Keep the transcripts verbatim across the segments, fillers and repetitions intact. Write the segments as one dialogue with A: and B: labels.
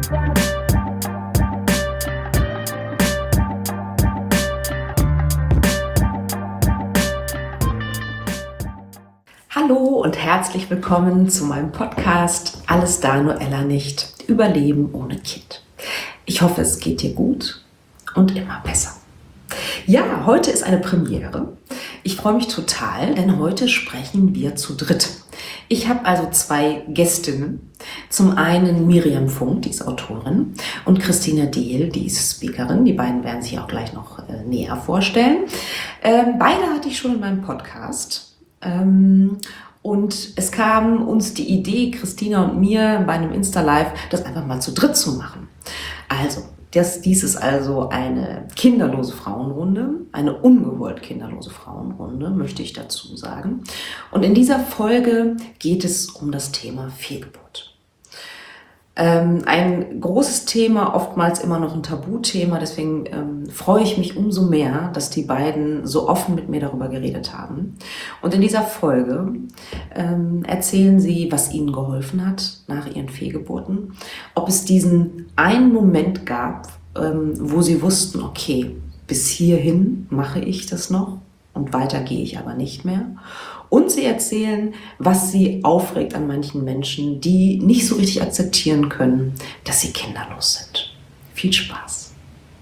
A: Hallo und herzlich willkommen zu meinem Podcast Alles da, nur Ella nicht. Überleben ohne Kind. Ich hoffe, es geht dir gut und immer besser. Ja, heute ist eine Premiere. Ich freue mich total, denn heute sprechen wir zu dritt. Ich habe also zwei Gästinnen. Zum einen Miriam Funk, die ist Autorin, und Christina Diehl, die ist Speakerin. Die beiden werden sich auch gleich noch äh, näher vorstellen. Ähm, beide hatte ich schon in meinem Podcast. Ähm, und es kam uns die Idee, Christina und mir, bei einem Insta-Live, das einfach mal zu dritt zu machen. Also, das, dies ist also eine kinderlose Frauenrunde, eine ungewollt kinderlose Frauenrunde, möchte ich dazu sagen. Und in dieser Folge geht es um das Thema Fehlgeburt. Ähm, ein großes Thema, oftmals immer noch ein Tabuthema, deswegen ähm, freue ich mich umso mehr, dass die beiden so offen mit mir darüber geredet haben. Und in dieser Folge ähm, erzählen sie, was ihnen geholfen hat nach ihren Fehlgeburten, ob es diesen einen Moment gab, ähm, wo sie wussten, okay, bis hierhin mache ich das noch und weiter gehe ich aber nicht mehr. Und sie erzählen, was sie aufregt an manchen Menschen, die nicht so richtig akzeptieren können, dass sie kinderlos sind. Viel Spaß.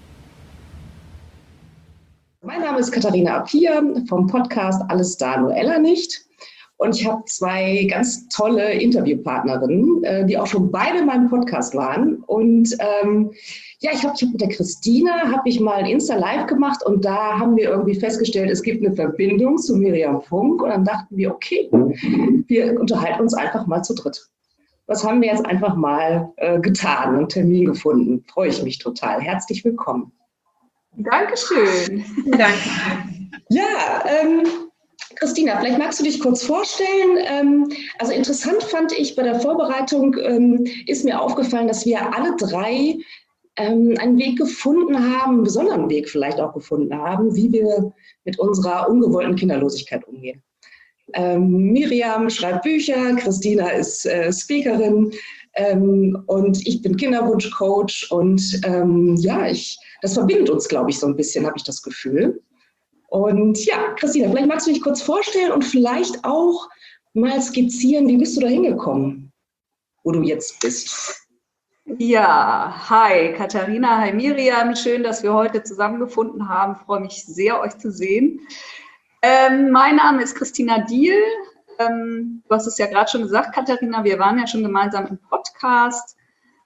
B: Mein Name ist Katharina Appiah vom Podcast Alles da, nur Ella nicht. Und ich habe zwei ganz tolle Interviewpartnerinnen, die auch schon beide in meinem Podcast waren. Und ähm, ja, ich habe hab mit der Christina habe ich mal ein Insta-Live gemacht und da haben wir irgendwie festgestellt, es gibt eine Verbindung zu Miriam Funk. Und dann dachten wir, okay, wir unterhalten uns einfach mal zu dritt. Das haben wir jetzt einfach mal äh, getan und einen Termin gefunden. Freue ich mich total. Herzlich willkommen.
C: Dankeschön. Danke.
B: Ja, ähm, Christina, vielleicht magst du dich kurz vorstellen. Ähm, also interessant fand ich bei der Vorbereitung, ähm, ist mir aufgefallen, dass wir alle drei ähm, einen Weg gefunden haben, einen besonderen Weg vielleicht auch gefunden haben, wie wir mit unserer ungewollten Kinderlosigkeit umgehen. Ähm, Miriam schreibt Bücher, Christina ist äh, Speakerin ähm, und ich bin Kinderwunschcoach und ähm, ja, ich, das verbindet uns, glaube ich, so ein bisschen, habe ich das Gefühl. Und ja, Christina, vielleicht magst du dich kurz vorstellen und vielleicht auch mal skizzieren, wie bist du da hingekommen, wo du jetzt bist?
C: Ja, hi Katharina, hi Miriam, schön, dass wir heute zusammengefunden haben. Ich freue mich sehr, euch zu sehen. Ähm, mein Name ist Christina Diehl. Ähm, du hast es ja gerade schon gesagt, Katharina, wir waren ja schon gemeinsam im Podcast.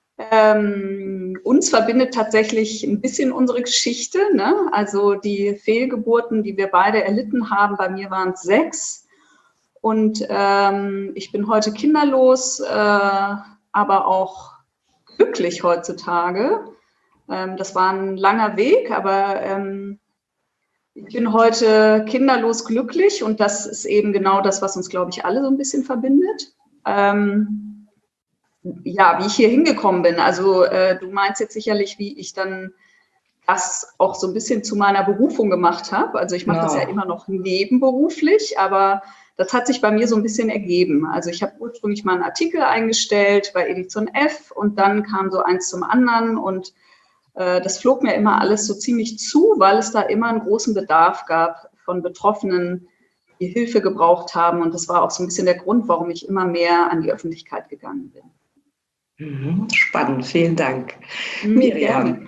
C: Ähm, uns verbindet tatsächlich ein bisschen unsere Geschichte, ne? Also die Fehlgeburten, die wir beide erlitten haben, bei mir waren es sechs und ähm, ich bin heute kinderlos, äh, aber auch glücklich heutzutage. Ähm, das war ein langer Weg, aber ähm, ich bin heute kinderlos glücklich und das ist eben genau das, was uns, glaube ich, alle so ein bisschen verbindet. Ähm, Ja, wie ich hier hingekommen bin. Also äh, du meinst jetzt sicherlich, wie ich dann das auch so ein bisschen zu meiner Berufung gemacht habe. Also ich mache
B: Genau.
C: das ja immer noch nebenberuflich, aber das hat sich bei mir so ein bisschen ergeben. Also ich habe ursprünglich mal einen Artikel eingestellt bei Edition F und dann kam so eins zum anderen und äh, das flog mir immer alles so ziemlich zu, weil es da immer einen großen Bedarf gab von Betroffenen, die Hilfe gebraucht haben. Und das war auch so ein bisschen der Grund, warum ich immer mehr an die Öffentlichkeit gegangen bin.
B: Spannend, vielen Dank.
C: Mhm,
B: Miriam.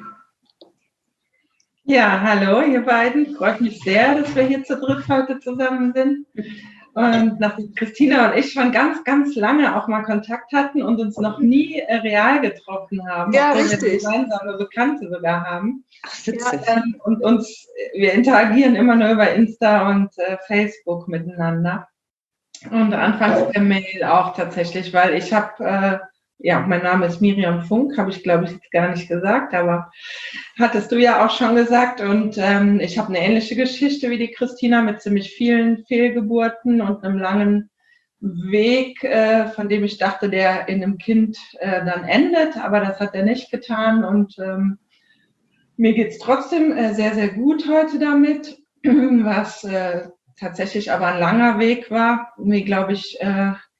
D: Ja, hallo ihr beiden. Freut mich sehr, dass wir hier zu dritt heute zusammen sind. Und nachdem Christina und ich schon ganz, ganz lange auch mal Kontakt hatten und uns noch nie äh, real getroffen haben,
C: ja,
D: obwohl
C: richtig.
D: wir gemeinsame Bekannte sogar haben.
B: Ach, witzig.
D: Ja, ähm, und uns, wir interagieren immer nur über Insta und äh, Facebook miteinander. Und anfangs per Mail auch tatsächlich, weil ich habe äh, ja, mein Name ist Miriam Funk, habe ich, glaube ich, jetzt gar nicht gesagt, aber hattest du ja auch schon gesagt. Und ähm, ich habe eine ähnliche Geschichte wie die Christina mit ziemlich vielen Fehlgeburten und einem langen Weg, äh, von dem ich dachte, der in einem Kind äh, dann endet, aber das hat er nicht getan. Und ähm, mir geht es trotzdem äh, sehr, sehr gut heute damit, was äh, tatsächlich aber ein langer Weg war, wie, glaube ich, äh,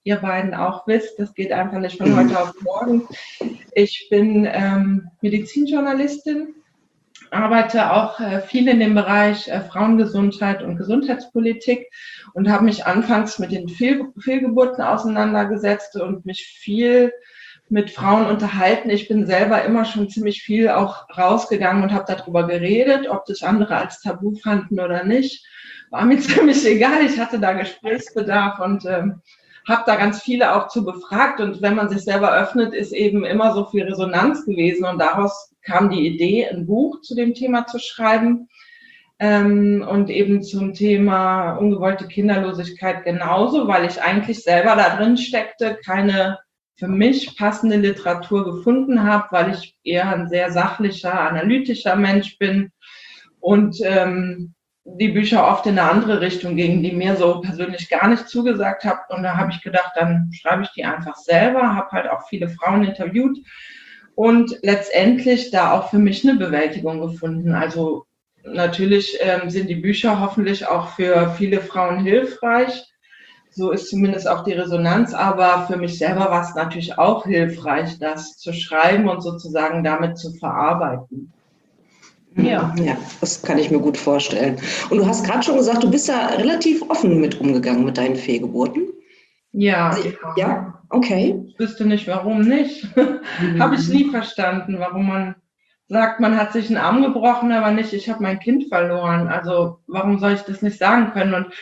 D: ihr beiden auch wisst, das geht einfach nicht von heute auf morgen. Ich bin ähm, Medizinjournalistin, arbeite auch äh, viel in dem Bereich äh, Frauengesundheit und Gesundheitspolitik und habe mich anfangs mit den Fehl Fehlgeburten auseinandergesetzt und mich viel mit Frauen unterhalten. Ich bin selber immer schon ziemlich viel auch rausgegangen und habe darüber geredet, ob das andere als Tabu fanden oder nicht. War mir ziemlich egal, ich hatte da Gesprächsbedarf und ähm, habe da ganz viele auch zu befragt. Und wenn man sich selber öffnet, ist eben immer so viel Resonanz gewesen. Und daraus kam die Idee, ein Buch zu dem Thema zu schreiben. Ähm, und eben zum Thema ungewollte Kinderlosigkeit genauso, weil ich eigentlich selber da drin steckte, keine für mich passende Literatur gefunden habe, weil ich eher ein sehr sachlicher, analytischer Mensch bin und ähm, die Bücher oft in eine andere Richtung gingen, die mir so persönlich gar nicht zugesagt haben. Und da habe ich gedacht, dann schreibe ich die einfach selber, habe halt auch viele Frauen interviewt und letztendlich da auch für mich eine Bewältigung gefunden. Also natürlich ähm, sind die Bücher hoffentlich auch für viele Frauen hilfreich. So ist zumindest auch die Resonanz, aber für mich selber war es natürlich auch hilfreich, das zu schreiben und sozusagen damit zu verarbeiten.
E: Ja. ja, das kann ich mir gut vorstellen. Und du hast gerade schon gesagt, du bist da relativ offen mit umgegangen mit deinen Fehlgeburten.
D: Ja.
E: Also, ja, okay.
D: Ich wüsste nicht, warum nicht. Mhm. Habe ich nie verstanden, warum man sagt, man hat sich einen Arm gebrochen, aber nicht, ich habe mein Kind verloren. Also warum soll ich das nicht sagen können? Und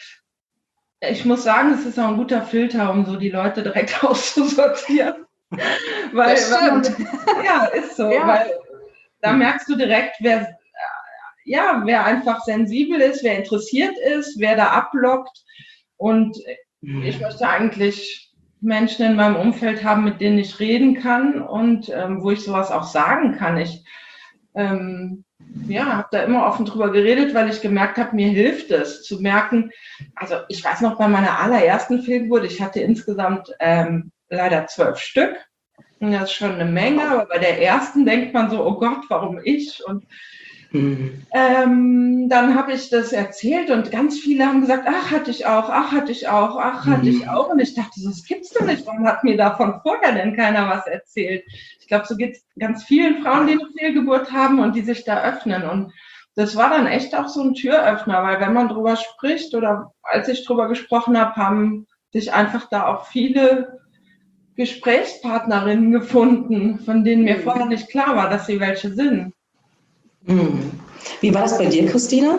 D: ich muss sagen, es ist auch ein guter Filter, um so die Leute direkt auszusortieren. Weil,
C: das stimmt.
D: Man, ja, ist so. Ja. Weil da merkst du direkt, wer, ja, wer einfach sensibel ist, wer interessiert ist, wer da abblockt. Und ich möchte eigentlich Menschen in meinem Umfeld haben, mit denen ich reden kann und ähm, wo ich sowas auch sagen kann. Ich ähm, ja, habe da immer offen drüber geredet, weil ich gemerkt habe, mir hilft es zu merken. Also ich weiß noch, bei meiner allerersten Fehlgeburt, ich hatte insgesamt ähm, leider zwölf Stück. Und das ist schon eine Menge, aber bei der ersten denkt man so, oh Gott, warum ich? Und mhm. ähm, dann habe ich das erzählt und ganz viele haben gesagt, ach, hatte ich auch, ach, hatte ich auch, ach, hatte ich auch. Und ich dachte, so, das gibt's doch nicht. Warum hat mir davon vorher denn keiner was erzählt? Ich glaube, so geht es ganz vielen Frauen, die eine Fehlgeburt haben und die sich da öffnen. Und das war dann echt auch so ein Türöffner, weil wenn man drüber spricht oder als ich drüber gesprochen habe, haben sich einfach da auch viele Gesprächspartnerinnen gefunden, von denen mir vorher nicht klar war, dass sie welche sind.
E: Wie war das bei dir, Christina?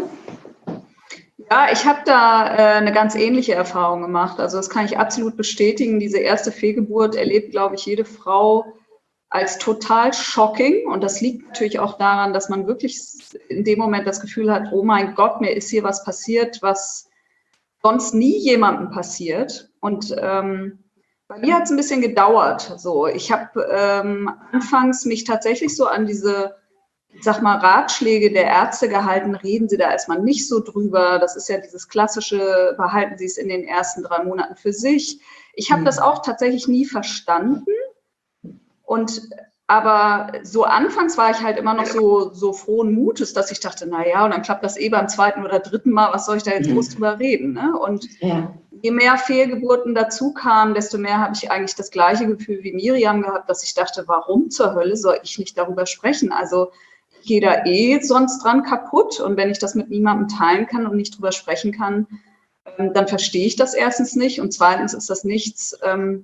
C: Ja, ich habe da äh, eine ganz ähnliche Erfahrung gemacht. Also das kann ich absolut bestätigen. Diese erste Fehlgeburt erlebt, glaube ich, jede Frau als total shocking. Und das liegt natürlich auch daran, dass man wirklich in dem Moment das Gefühl hat, oh mein Gott, mir ist hier was passiert, was sonst nie jemandem passiert. Und ähm, bei mir hat es ein bisschen gedauert. So, ich habe ähm, anfangs mich tatsächlich so an diese, ich sag mal, Ratschläge der Ärzte gehalten. Reden Sie da erstmal nicht so drüber. Das ist ja dieses klassische, behalten Sie es in den ersten drei Monaten für sich. Ich habe mhm. das auch tatsächlich nie verstanden. Und aber so anfangs war ich halt immer noch so, so frohen Mutes, dass ich dachte, na ja, und dann klappt das eh beim zweiten oder dritten Mal. Was soll ich da jetzt groß mhm. drüber reden? Ne? Und ja. Je mehr Fehlgeburten dazu kamen, desto mehr habe ich eigentlich das gleiche Gefühl wie Miriam gehabt, dass ich dachte, warum zur Hölle soll ich nicht darüber sprechen? Also ich gehe da eh sonst dran kaputt und wenn ich das mit niemandem teilen kann und nicht drüber sprechen kann, dann verstehe ich das erstens nicht und zweitens ist das nichts,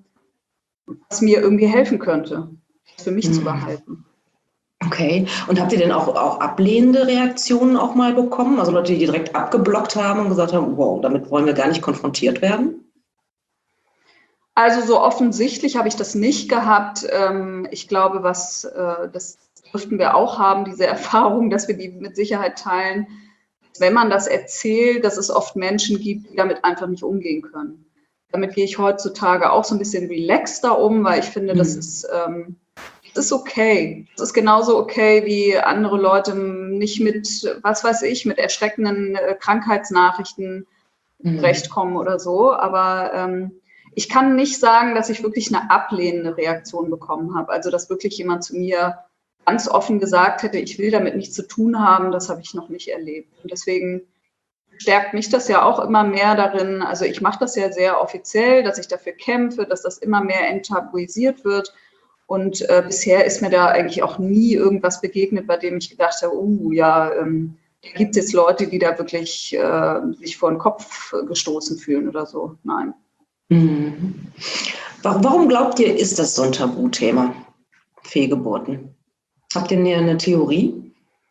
C: was mir irgendwie helfen könnte, für mich hm. zu behalten.
E: Okay. Und habt ihr denn auch, auch ablehnende Reaktionen auch mal bekommen? Also Leute, die direkt abgeblockt haben und gesagt haben, wow, damit wollen wir gar nicht konfrontiert werden?
C: Also so offensichtlich habe ich das nicht gehabt. Ich glaube, was das dürften wir auch haben, diese Erfahrung, dass wir die mit Sicherheit teilen. Wenn man das erzählt, dass es oft Menschen gibt, die damit einfach nicht umgehen können. Damit gehe ich heutzutage auch so ein bisschen relaxter um, weil ich finde, das ist... Ähm, Das ist okay. Das ist genauso okay, wie andere Leute nicht mit, was weiß ich, mit erschreckenden äh, Krankheitsnachrichten mhm. zurechtkommen oder so. Aber ähm, ich kann nicht sagen, dass ich wirklich eine ablehnende Reaktion bekommen habe. Also, dass wirklich jemand zu mir ganz offen gesagt hätte, ich will damit nichts zu tun haben, das habe ich noch nicht erlebt. Und deswegen stärkt mich das ja auch immer mehr darin, also ich mache das ja sehr offiziell, dass ich dafür kämpfe, dass das immer mehr enttabuisiert wird. Und äh, bisher ist mir da eigentlich auch nie irgendwas begegnet, bei dem ich gedacht habe, uh, ja, ähm, da gibt es jetzt Leute, die da wirklich äh, sich vor den Kopf gestoßen fühlen oder so. Nein.
E: Mhm. Warum glaubt ihr, ist das so ein Tabuthema, Fehlgeburten? Habt ihr eine Theorie?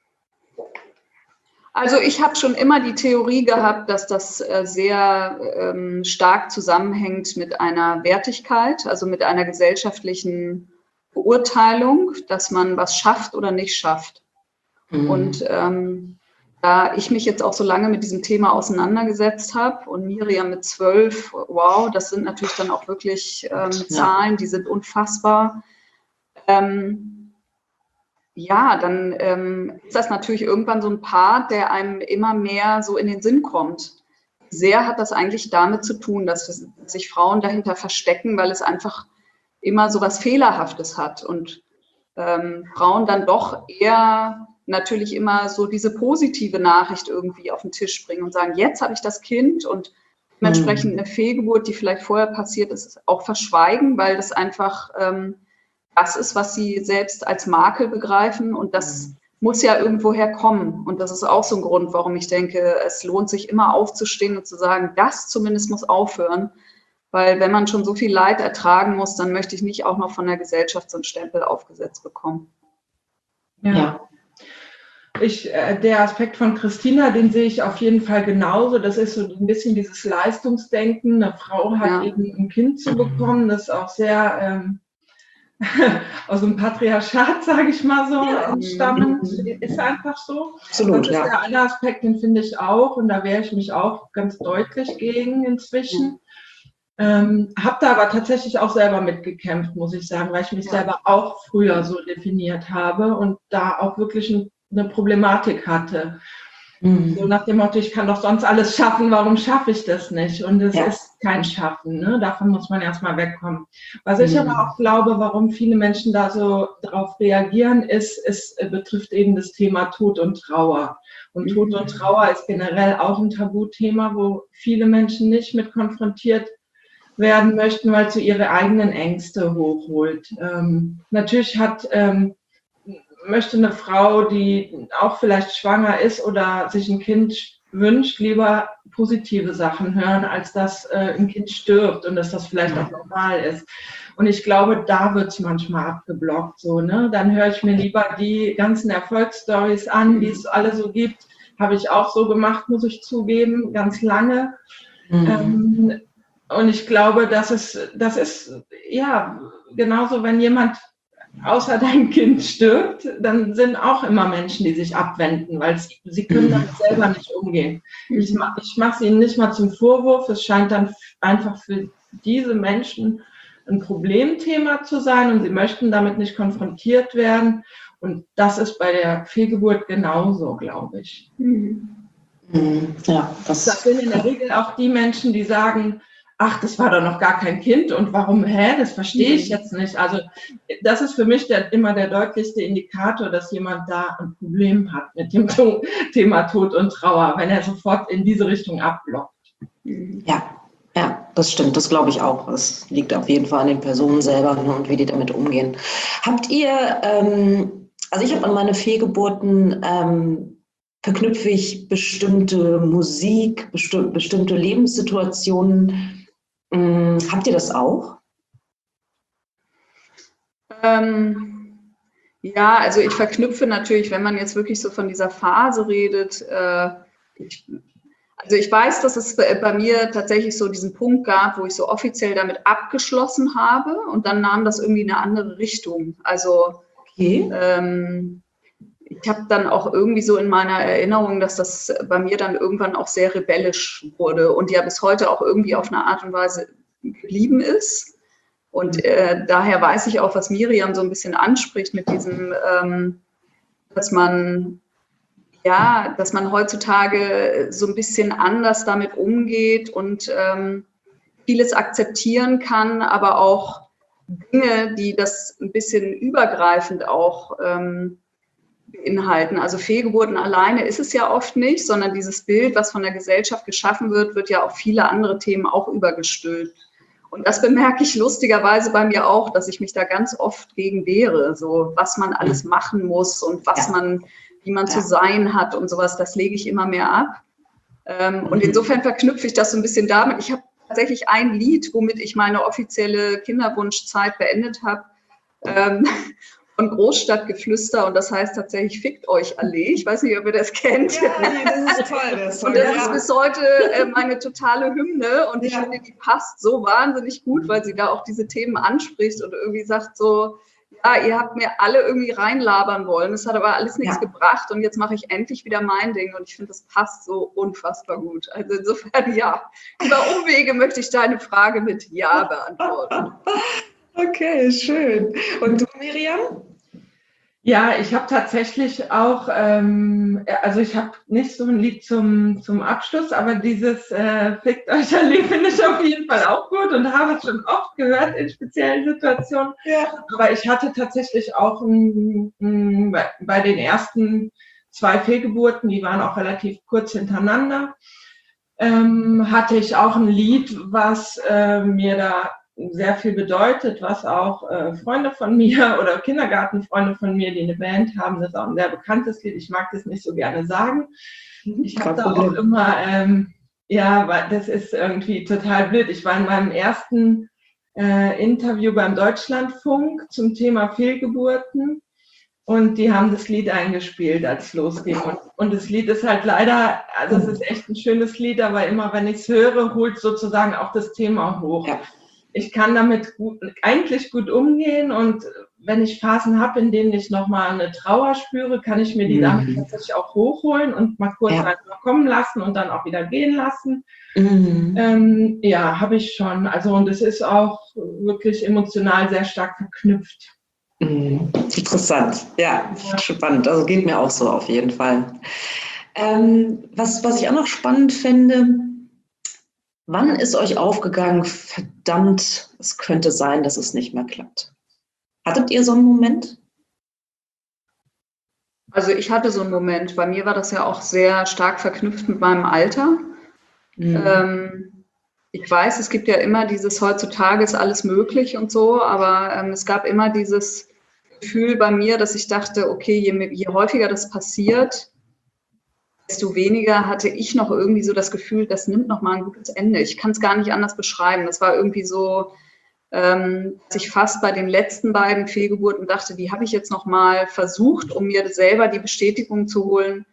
C: Also ich habe schon immer die Theorie gehabt, dass das äh, sehr ähm, stark zusammenhängt mit einer Wertigkeit, also mit einer gesellschaftlichen Beurteilung, dass man was schafft oder nicht schafft. Mhm. Und ähm, da ich mich jetzt auch so lange mit diesem Thema auseinandergesetzt habe und Miriam mit zwölf, wow, das sind natürlich dann auch wirklich ähm, Zahlen, die sind unfassbar. Ähm, Ja, dann ähm, ist das natürlich irgendwann so ein Part, der einem immer mehr so in den Sinn kommt. Sehr hat das eigentlich damit zu tun, dass sich Frauen dahinter verstecken, weil es einfach immer so was Fehlerhaftes hat und ähm, Frauen dann doch eher natürlich immer so diese positive Nachricht irgendwie auf den Tisch bringen und sagen, jetzt habe ich das Kind und dementsprechend eine Fehlgeburt, die vielleicht vorher passiert ist, auch verschweigen, weil das einfach ähm, das ist, was sie selbst als Makel begreifen und das mhm. muss ja irgendwoher kommen. Und das ist auch so ein Grund, warum ich denke, es lohnt sich immer aufzustehen und zu sagen, das zumindest muss aufhören. Weil wenn man schon so viel Leid ertragen muss, dann möchte ich nicht auch noch von der Gesellschaft so einen Stempel aufgesetzt bekommen.
D: Ja. ja. Ich, äh, der Aspekt von Christina, den sehe ich auf jeden Fall genauso. Das ist so ein bisschen dieses Leistungsdenken. Eine Frau hat ja. eben ein Kind zu bekommen, das ist auch sehr... Ähm, aus dem Patriarchat, sage ich mal so, ja. entstammend, ist einfach so.
E: Absolut,
D: das ist
E: ja.
D: der eine Aspekt, den finde ich auch und da wehre ich mich auch ganz deutlich gegen inzwischen. Ähm, habe da aber tatsächlich auch selber mitgekämpft, muss ich sagen, weil ich mich ja. selber auch früher so definiert habe und da auch wirklich ein, eine Problematik hatte. Mhm. So nach dem Motto, ich kann doch sonst alles schaffen, warum schaffe ich das nicht? Und es ja. ist kein Schaffen, ne? Davon muss man erstmal wegkommen. Was mhm. ich aber auch glaube, warum viele Menschen da so drauf reagieren, ist, es betrifft eben das Thema Tod und Trauer. Und mhm. Tod und Trauer ist generell auch ein Tabuthema, wo viele Menschen nicht mit konfrontiert werden möchten, weil es so ihre eigenen Ängste hochholt. Ähm, natürlich hat... Ähm, möchte eine Frau, die auch vielleicht schwanger ist oder sich ein Kind wünscht, lieber positive Sachen hören, als dass äh, ein Kind stirbt und dass das vielleicht auch normal ist. Und ich glaube, da wird es manchmal abgeblockt. So, ne? Dann höre ich mir lieber die ganzen Erfolgsstories an, die es alle so gibt. Habe ich auch so gemacht, muss ich zugeben, ganz lange. Mhm. Ähm, und ich glaube, das ist, das ist ja genauso, wenn jemand außer dein Kind stirbt, dann sind auch immer Menschen, die sich abwenden, weil sie, sie können damit selber nicht umgehen. Ich, ich mache es ihnen nicht mal zum Vorwurf, es scheint dann einfach für diese Menschen ein Problemthema zu sein und sie möchten damit nicht konfrontiert werden. Und das ist bei der Fehlgeburt genauso, glaube ich. Ja, das, das sind in der Regel auch die Menschen, die sagen, ach, das war doch noch gar kein Kind und warum, hä, das verstehe ich jetzt nicht. Also das ist für mich der, immer der deutlichste Indikator, dass jemand da ein Problem hat mit dem Thema Tod und Trauer, wenn er sofort in diese Richtung abblockt.
E: Ja, ja, das stimmt, das glaube ich auch. Das liegt auf jeden Fall an den Personen selber, ne, und wie die damit umgehen. Habt ihr, ähm, also ich habe an meine Fehlgeburten, ähm, verknüpfe ich bestimmte Musik, besti- bestimmte Lebenssituationen. Ähm, habt ihr das auch?
C: Ähm, ja, also ich verknüpfe natürlich, wenn man jetzt wirklich so von dieser Phase redet, äh, ich, also ich weiß, dass es bei mir tatsächlich so diesen Punkt gab, wo ich so offiziell damit abgeschlossen habe und dann nahm das irgendwie eine andere Richtung. Also okay. ähm, ich habe dann auch irgendwie so in meiner Erinnerung, dass das bei mir dann irgendwann auch sehr rebellisch wurde und ja bis heute auch irgendwie auf eine Art und Weise geblieben ist. Und äh, daher weiß ich auch, was Miriam so ein bisschen anspricht mit diesem, ähm, dass man ja, dass man heutzutage so ein bisschen anders damit umgeht und ähm, vieles akzeptieren kann, aber auch Dinge, die das ein bisschen übergreifend auch ähm, beinhalten. Also Fehlgeburten alleine ist es ja oft nicht, sondern dieses Bild, was von der Gesellschaft geschaffen wird, wird ja auf viele andere Themen auch übergestülpt. Und das bemerke ich lustigerweise bei mir auch, dass ich mich da ganz oft gegen wehre, so was man alles machen muss und was
E: Ja.
C: man, wie man
E: Ja.
C: zu sein hat und sowas, das lege ich immer mehr ab. Ähm, und insofern verknüpfe ich das so ein bisschen damit. Ich habe tatsächlich ein Lied, womit ich meine offizielle Kinderwunschzeit beendet habe, ähm, von Großstadtgeflüster, und das heißt tatsächlich "Fickt euch alle". Ich weiß nicht, ob ihr das kennt.
E: Ja, nee, das ist toll. Das ist toll.
C: Und das
E: Ja.
C: ist bis heute äh, meine totale Hymne, und ich
E: Ja.
C: finde, die passt so wahnsinnig gut, weil sie da auch diese Themen anspricht und irgendwie sagt so, ja, ihr habt mir alle irgendwie reinlabern wollen, es hat aber alles nichts
E: Ja.
C: gebracht und jetzt mache ich endlich wieder mein Ding, und ich finde, das passt so unfassbar gut. Also insofern, ja, über Umwege möchte ich deine Frage mit Ja beantworten.
E: Okay, schön. Und du, Miriam?
D: Ja, ich habe tatsächlich auch, ähm, also ich habe nicht so ein Lied zum, zum Abschluss, aber dieses äh, "Fickt euch alle" finde ich auf jeden Fall auch gut und habe es schon oft gehört in speziellen Situationen.
E: Ja.
D: Aber ich hatte tatsächlich auch ein, ein, bei, bei den ersten zwei Fehlgeburten, die waren auch relativ kurz hintereinander, ähm, hatte ich auch ein Lied, was äh, mir da sehr viel bedeutet, was auch äh, Freunde von mir oder Kindergartenfreunde von mir, die eine Band haben, das ist auch ein sehr bekanntes Lied. Ich mag das nicht so gerne sagen. Ich habe da auch immer, ähm, ja, weil das ist irgendwie total blöd. Ich war in meinem ersten äh, Interview beim Deutschlandfunk zum Thema Fehlgeburten und die haben das Lied eingespielt, als es losging. Und, und das Lied ist halt leider, also es ist echt ein schönes Lied, aber immer wenn ich es höre, holt sozusagen auch das Thema hoch.
E: Ja.
D: Ich kann damit gut, eigentlich gut umgehen, und wenn ich Phasen habe, in denen ich nochmal eine Trauer spüre, kann ich mir die
E: Mhm.
D: damit tatsächlich auch hochholen und mal kurz
E: Ja.
D: einfach kommen lassen und dann auch wieder gehen lassen.
E: Mhm.
D: Ähm, ja, habe ich schon. Also, und es ist auch wirklich emotional sehr stark verknüpft.
E: Mhm. Interessant, ja, spannend. Also geht mir auch so auf jeden Fall. Ähm, was, was ich auch noch spannend finde, wann ist euch aufgegangen, verdammt, es könnte sein, dass es nicht mehr klappt? Hattet ihr so einen Moment?
C: Also ich hatte so einen Moment, bei mir war das ja auch sehr stark verknüpft mit meinem Alter.
E: Mhm.
C: Ähm, ich weiß, es gibt ja immer dieses, heutzutage ist alles möglich und so, aber ähm, es gab immer dieses Gefühl bei mir, dass ich dachte, okay, je, je häufiger das passiert, desto weniger hatte ich noch irgendwie so das Gefühl, das nimmt noch mal ein gutes Ende. Ich kann es gar nicht anders beschreiben. Das war irgendwie so, ähm, dass ich fast bei den letzten beiden Fehlgeburten dachte, die habe ich jetzt noch mal versucht, um mir selber die Bestätigung zu holen,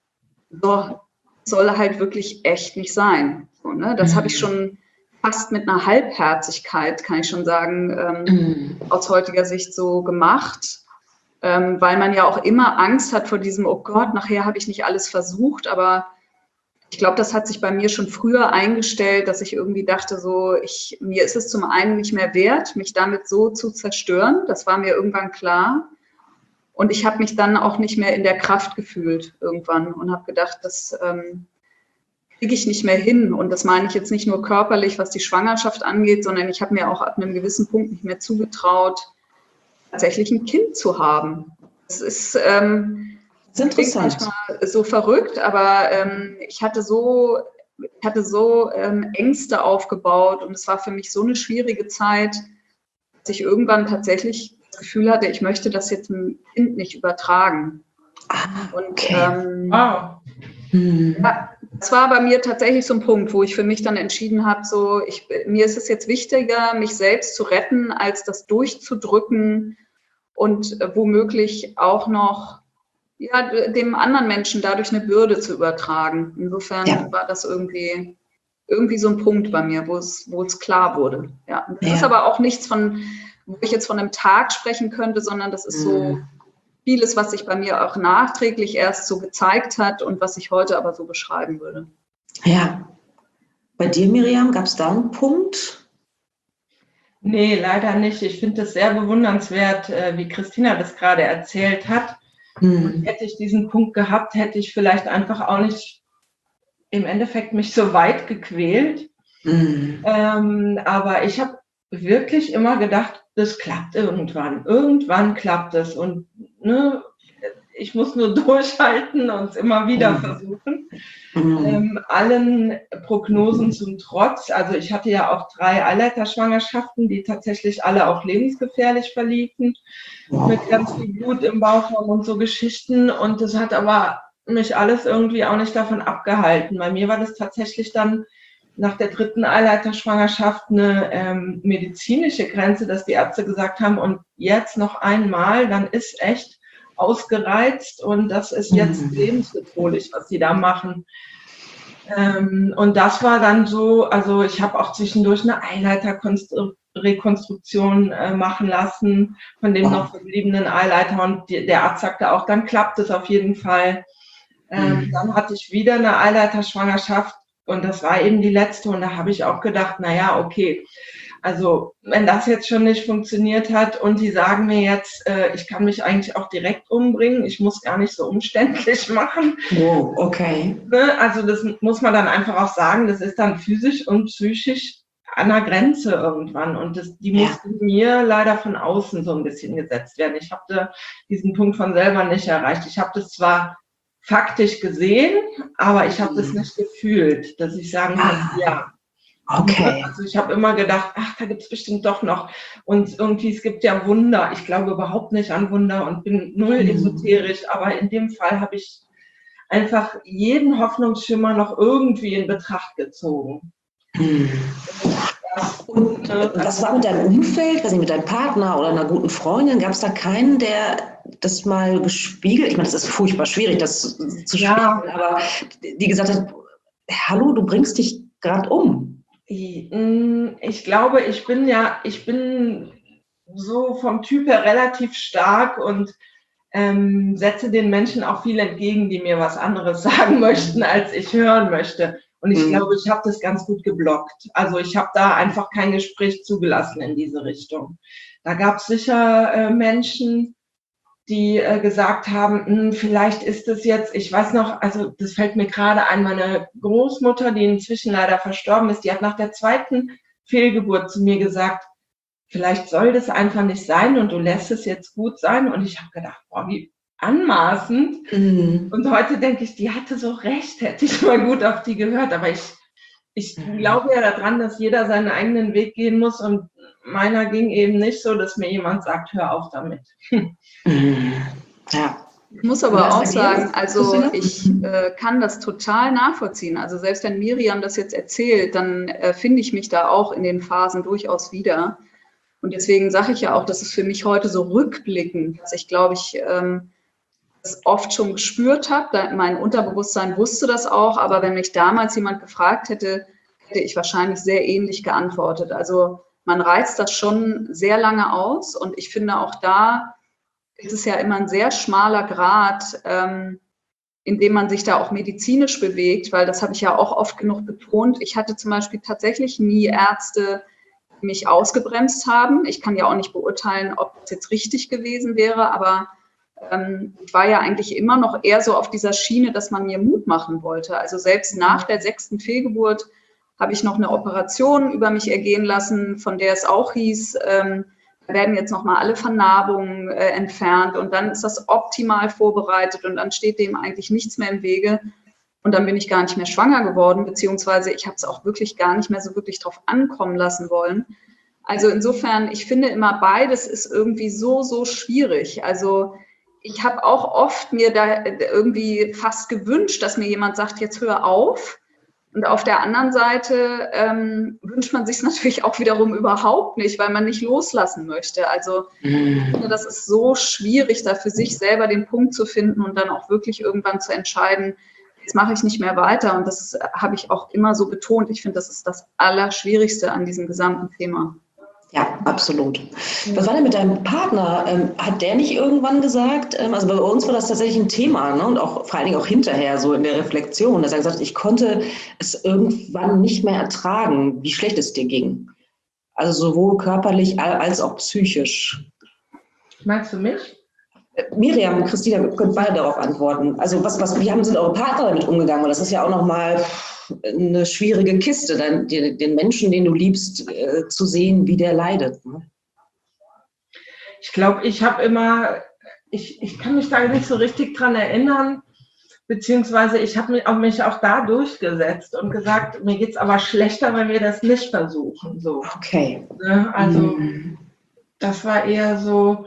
C: so, soll halt wirklich echt nicht sein. So, ne? Das mhm. habe ich schon fast mit einer Halbherzigkeit, kann ich schon sagen, ähm, mhm. aus heutiger Sicht so gemacht. Ähm, weil man ja auch immer Angst hat vor diesem, oh Gott, nachher habe ich nicht alles versucht, aber ich glaube, das hat sich bei mir schon früher eingestellt, dass ich irgendwie dachte, so, ich, mir ist es zum einen nicht mehr wert, mich damit so zu zerstören, das war mir irgendwann klar, und ich habe mich dann auch nicht mehr in der Kraft gefühlt irgendwann und habe gedacht, das ähm, kriege ich nicht mehr hin, und das meine ich jetzt nicht nur körperlich, was die Schwangerschaft angeht, sondern ich habe mir auch ab einem gewissen Punkt nicht mehr zugetraut, tatsächlich ein Kind zu haben. Das ist, ähm,
E: das ist interessant.
C: Manchmal so verrückt, aber ähm, ich hatte so, ich hatte so ähm, Ängste aufgebaut, und es war für mich so eine schwierige Zeit, dass ich irgendwann tatsächlich das Gefühl hatte, ich möchte das jetzt dem Kind nicht übertragen.
E: Ah, okay.
C: Und ähm,
D: Wow.
E: Hm.
C: ja, das war bei mir tatsächlich so ein Punkt, wo ich für mich dann entschieden habe, so, ich, mir ist es jetzt wichtiger, mich selbst zu retten, als das durchzudrücken und äh, womöglich auch noch ja, dem anderen Menschen dadurch eine Bürde zu übertragen. Insofern ja. war das irgendwie, irgendwie so ein Punkt bei mir, wo es, wo es klar wurde. Ja. Das ja. ist aber auch nichts, von, wo ich jetzt von einem Tag sprechen könnte, sondern das ist so vieles, was sich bei mir auch nachträglich erst so gezeigt hat und was ich heute aber so beschreiben würde.
E: Ja. Bei dir, Miriam, gab es da einen Punkt?
D: Nee, leider nicht. Ich finde es sehr bewundernswert, wie Christina das gerade erzählt hat. Hm. Und hätte ich diesen Punkt gehabt, hätte ich vielleicht einfach auch nicht im Endeffekt mich so weit gequält. Hm. Ähm, aber ich habe wirklich immer gedacht, das klappt irgendwann. Irgendwann klappt es. Und ne, ich muss nur durchhalten und es immer wieder
E: Mhm.
D: versuchen.
E: Mhm.
D: Ähm, allen Prognosen zum Trotz, also ich hatte ja auch drei Eileiterschwangerschaften, die tatsächlich alle auch lebensgefährlich verliefen, mit ganz viel Blut im Bauchraum und so Geschichten. Und das hat aber mich alles irgendwie auch nicht davon abgehalten. Bei mir war das tatsächlich dann nach der dritten Eileiterschwangerschaft eine ähm, medizinische Grenze, dass die Ärzte gesagt haben, und jetzt noch einmal, dann ist echt ausgereizt und das ist jetzt
E: Mhm.
D: lebensbedrohlich, was sie da machen. Ähm, und das war dann so, also ich habe auch zwischendurch eine Eileiterrekonstruktion äh, machen lassen von dem noch verbliebenen Eileiter und die, der Arzt sagte auch, dann klappt es auf jeden Fall. Ähm,
E: Mhm.
D: dann hatte ich wieder eine Eileiterschwangerschaft und das war eben die letzte und da habe ich auch gedacht, naja, okay, also wenn das jetzt schon nicht funktioniert hat und die sagen mir jetzt, äh, ich kann mich eigentlich auch direkt umbringen, ich muss gar nicht so umständlich machen.
E: Wow, okay.
D: Ne? Also das muss man dann einfach auch sagen, das ist dann physisch und psychisch an der Grenze irgendwann und das, die
E: Ja.
D: musste mir leider von außen so ein bisschen gesetzt werden. Ich habe diesen Punkt von selber nicht erreicht. Ich habe das zwar faktisch gesehen, aber ich habe das
E: Mhm.
D: nicht gefühlt, dass ich sagen kann,
E: Ah,
D: ja.
E: okay.
D: Also ich habe immer gedacht, ach, da gibt es bestimmt doch noch. Und irgendwie, es gibt ja Wunder. Ich glaube überhaupt nicht an Wunder und bin null
E: Mhm.
D: esoterisch, aber in dem Fall habe ich einfach jeden Hoffnungsschimmer noch irgendwie in Betracht gezogen.
E: Mhm.
D: Das,
E: Und
D: äh,
E: was war mit deinem Umfeld, weiß nicht, mit deinem Partner oder einer guten Freundin? Gab es da keinen, der das mal gespiegelt? Ich meine, das ist furchtbar schwierig, das zu
D: Ja.
E: spiegeln, aber die gesagt hat, hallo, du bringst dich gerade um.
D: Ich glaube, ich bin ja, ich bin so vom Typ her relativ stark und ähm, setze den Menschen auch viel entgegen, die mir was anderes sagen möchten, als ich hören möchte. Und ich
E: Mhm.
D: glaube, ich habe das ganz gut geblockt. Also ich habe da einfach kein Gespräch zugelassen in diese Richtung. Da gab es sicher äh, Menschen, die äh, gesagt haben, vielleicht ist es jetzt, ich weiß noch, also das fällt mir gerade ein, meine Großmutter, die inzwischen leider verstorben ist, die hat nach der zweiten Fehlgeburt zu mir gesagt, vielleicht soll das einfach nicht sein und du lässt es jetzt gut sein. Und ich habe gedacht, boah, wie anmaßend.
E: Mhm.
D: Und heute denke ich, die hatte so recht, hätte ich mal gut auf die gehört. Aber ich, ich
E: Mhm.
D: glaube ja daran, dass jeder seinen eigenen Weg gehen muss und meiner ging eben nicht so, dass mir jemand sagt, hör auf damit.
E: Mhm. Ja.
C: Ich muss
E: Wie
C: aber
E: war's
C: auch
E: bei dir,
C: sagen, also
E: Christina?
C: ich äh, kann das total nachvollziehen. Also selbst wenn Miriam das jetzt erzählt, dann äh, finde ich mich da auch in den Phasen durchaus wieder. Und deswegen sage ich ja auch, das ist für mich heute so rückblickend, dass ich, glaube ich, ähm, das oft schon gespürt habe. Mein Unterbewusstsein wusste das auch, aber wenn mich damals jemand gefragt hätte, hätte ich wahrscheinlich sehr ähnlich geantwortet. Also man reizt das schon sehr lange aus und ich finde auch da ist es ja immer ein sehr schmaler Grat, ähm, in dem man sich da auch medizinisch bewegt, weil das habe ich ja auch oft genug betont. Ich hatte zum Beispiel tatsächlich nie Ärzte, die mich ausgebremst haben. Ich kann ja auch nicht beurteilen, ob das jetzt richtig gewesen wäre, aber ähm, ich war ja eigentlich immer noch eher so auf dieser Schiene, dass man mir Mut machen wollte. Also selbst nach der sechsten Fehlgeburt habe ich noch eine Operation über mich ergehen lassen, von der es auch hieß, ähm, da werden jetzt nochmal alle Vernarbungen äh, entfernt und dann ist das optimal vorbereitet und dann steht dem eigentlich nichts mehr im Wege. Und dann bin ich gar nicht mehr schwanger geworden, beziehungsweise ich habe es auch wirklich gar nicht mehr so wirklich drauf ankommen lassen wollen. Also insofern, ich finde immer, beides ist irgendwie so, so schwierig. Also ich habe auch oft mir da irgendwie fast gewünscht, dass mir jemand sagt, jetzt hör auf. Und auf der anderen Seite ähm, wünscht man sich es natürlich auch wiederum überhaupt nicht, weil man nicht loslassen möchte. Also ich finde, das ist so schwierig, da für sich selber den Punkt zu finden und dann auch wirklich irgendwann zu entscheiden, jetzt mache ich nicht mehr weiter. Und das habe ich auch immer so betont. Ich finde, das ist das Allerschwierigste an diesem gesamten Thema.
E: Ja, absolut. Was war denn mit deinem Partner? Ähm, hat der nicht irgendwann gesagt, ähm, also bei uns war das tatsächlich ein Thema, ne? Und auch vor allen Dingen auch hinterher so in der Reflexion, dass er gesagt hat, ich konnte es irgendwann nicht mehr ertragen, wie schlecht es dir ging. Also sowohl körperlich als auch psychisch.
D: Meinst du mich?
E: Miriam, Christina, wir können beide darauf antworten. Also was, was, wie haben sind eure Partner damit umgegangen? Und das ist ja auch nochmal eine schwierige Kiste, dann den, den Menschen, den du liebst, äh, zu sehen, wie der leidet. Ne?
D: Ich glaube, ich habe immer, ich, ich kann mich da nicht so richtig dran erinnern, beziehungsweise ich habe mich, mich auch da durchgesetzt und gesagt, mir geht's aber schlechter, wenn wir das nicht versuchen. So.
E: Okay.
D: Ne? Also
E: Mhm.
D: das war eher so,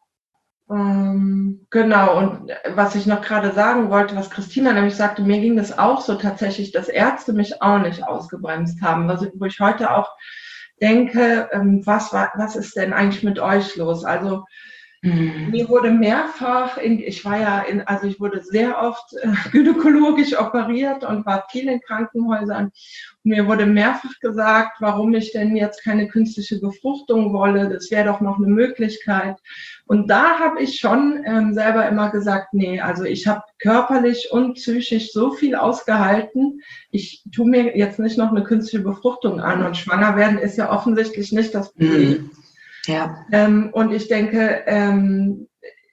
D: ähm, genau, und was ich noch gerade sagen wollte, was Christina nämlich sagte, mir ging das auch so tatsächlich, dass Ärzte mich auch nicht ausgebremst haben, was, wo ich heute auch denke, ähm, was, war, was ist denn eigentlich mit euch los? Also
E: Mhm.
D: mir wurde mehrfach, in, ich war ja in, also ich wurde sehr oft äh, gynäkologisch operiert und war viel in Krankenhäusern. Und mir wurde mehrfach gesagt, warum ich denn jetzt keine künstliche Befruchtung wolle. Das wäre doch noch eine Möglichkeit. Und da habe ich schon ähm, selber immer gesagt, nee, also ich habe körperlich und psychisch so viel ausgehalten. Ich tue mir jetzt nicht noch eine künstliche Befruchtung an. Und schwanger werden ist ja offensichtlich nicht das Problem.
E: Mhm. Ja.
D: Ähm, und ich denke, ähm,